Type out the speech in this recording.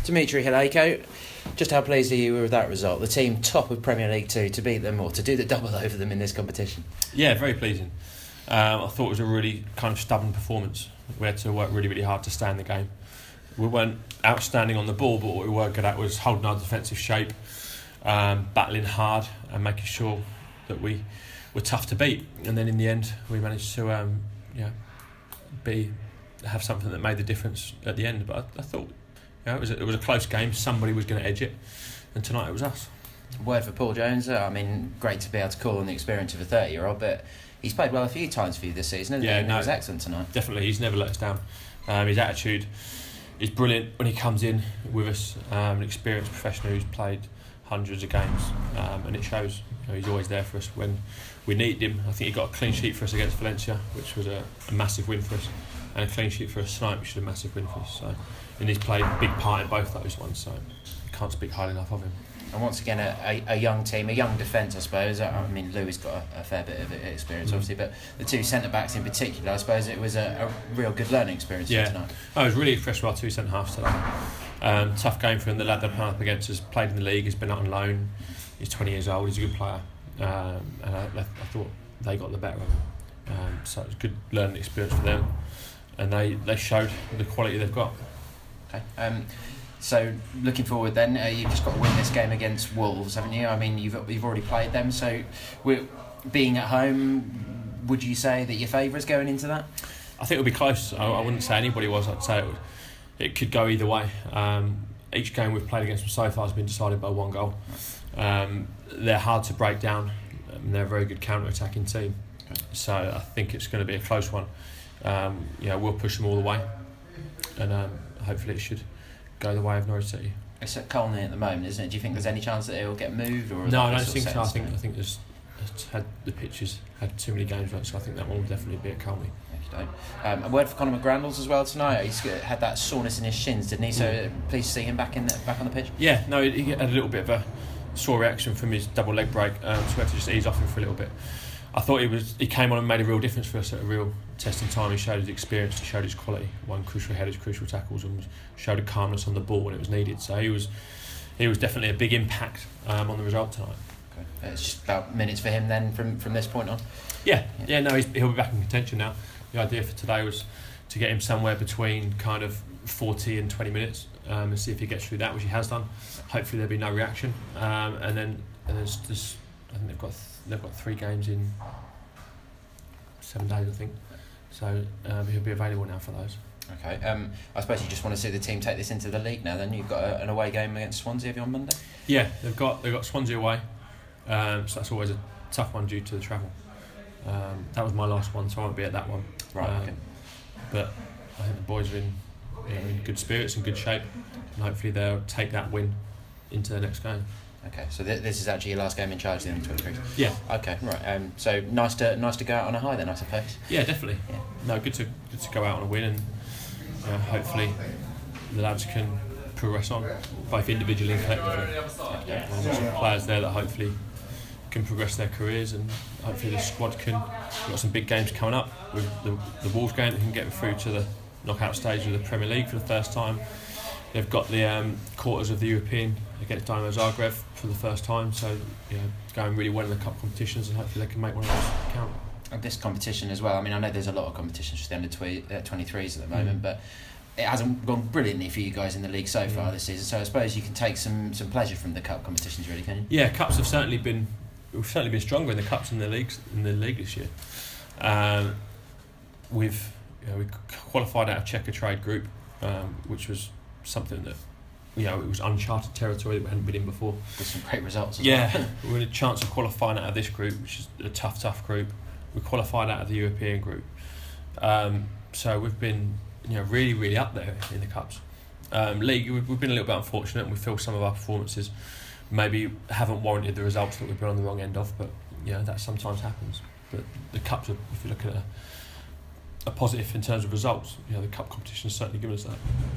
Dimitri Hileko, just how pleased are you with that result? The team top of Premier League 2 to beat them, or to do the double over them in this competition. Yeah, very pleasing. I thought it was a really kind of stubborn performance. We had to work really, really hard to stay in the game. We weren't outstanding on the ball, but what we were good at was holding our defensive shape, battling hard and making sure that we were tough to beat. And then in the end, we managed to have something that made the difference at the end. But I thought it was a close game. Somebody was going to edge it, and tonight it was us. Word for Paul Jones. I mean, great to be able to call on the experience of a 30-year-old, but he's played well a few times for you this season, hasn't he? And he was excellent tonight. Definitely, he's never let us down. His attitude is brilliant when he comes in with us. An experienced professional who's played hundreds of games, and it shows. He's always there for us when we needed him. I think he got a clean sheet for us against Valencia, which was a massive win for us, and a clean sheet for us tonight, which was a massive win for us. So, and he's played a big part in both those ones. So, can't speak highly enough of him. And once again, a young team, a young defence, I suppose. I mean, Louis got a fair bit of experience, obviously, but the two centre-backs in particular, I suppose it was a real good learning experience for tonight. I was really impressed with our two centre-halves today. Tough game for him. The lad that played up against us, played in the league, has been out on loan. He's 20 years old, he's a good player. And I thought they got the better of him. So it was a good learning experience for them. And they showed the quality they've got. Okay. So looking forward then, you've just got to win this game against Wolves, haven't you? I mean, you've already played them, so being at home, would you say that your favourites going into that? I think it'll be close. I wouldn't say anybody was. I'd say it could go either way. Each game we've played against them so far has been decided by one goal. They're hard to break down. They're a very good counter-attacking team. Okay. So I think it's going to be a close one. We'll push them all the way, and hopefully it should go the way of Norwich City. It's at Colney at the moment, isn't it? Do you think there's any chance that it will get moved? Or no, I don't think so. I think it's had the pitches had too many games on, so I think that one will definitely be at Colney. A word for Conor McGrandles as well tonight. He's had that soreness in his shins, didn't he? So pleased to see him back on the pitch. Yeah, no, he had a little bit of a sore reaction from his double leg break, so we had to just ease off him for a little bit. I thought he came on and made a real difference for us at a real testing time. He showed his experience, he showed his quality, won crucial headers, crucial tackles, and showed a calmness on the ball when it was needed. So he was definitely a big impact on the result tonight. Okay. It's just about minutes for him then from this point on. Yeah. No, he'll be back in contention now. The idea for today was to get him somewhere between kind of 40 and 20 minutes and see if he gets through that, which he has done. Hopefully there'll be no reaction, and then there's just, I think they've got 3 games in 7 days, I think. So he'll be available now for those. Okay. I suppose you just want to see the team take this into the league now. Then you've got an away game against Swansea, have you, on Monday? Yeah, they've got Swansea away, so that's always a tough one due to the travel. That was my last one, so I won't be at that one. Right. Okay. But I think the boys are in good spirits and good shape, and hopefully they'll take that win into the next game. Okay, so this is actually your last game in charge then, 23. Yeah. Okay, right. So nice to go out on a high then, I suppose. Yeah, definitely. Yeah. No, good to go out on a win, and hopefully the lads can progress on, both individually and collectively. Yeah. There's some players there that hopefully can progress their careers, and hopefully the squad can. We've got some big games coming up with the Wolves game that can get them through to the knockout stage of the Premier League for the first time. They've got the quarters of the European against Dynamo Zagreb for the first time, so going really well in the cup competitions, and hopefully they can make one of those count. And this competition as well, I mean, I know there's a lot of competitions for the under 23s at the moment, but it hasn't gone brilliantly for you guys in the league so far this season, so I suppose you can take some pleasure from the cup competitions, really, can you? Yeah, cups have certainly been stronger in the cups and the league this year. We qualified out of Checkatrade Group, which was something that it was uncharted territory that we hadn't been in before. With some great results as well. We had a chance of qualifying out of this group, which is a tough group. We qualified out of the European group, so we've been really, really up there in the cups. League, we've been a little bit unfortunate, and we feel some of our performances maybe haven't warranted the results that we've been on the wrong end of, but that sometimes happens. But the cups, if you look at a positive in terms of results, the cup competition has certainly given us that.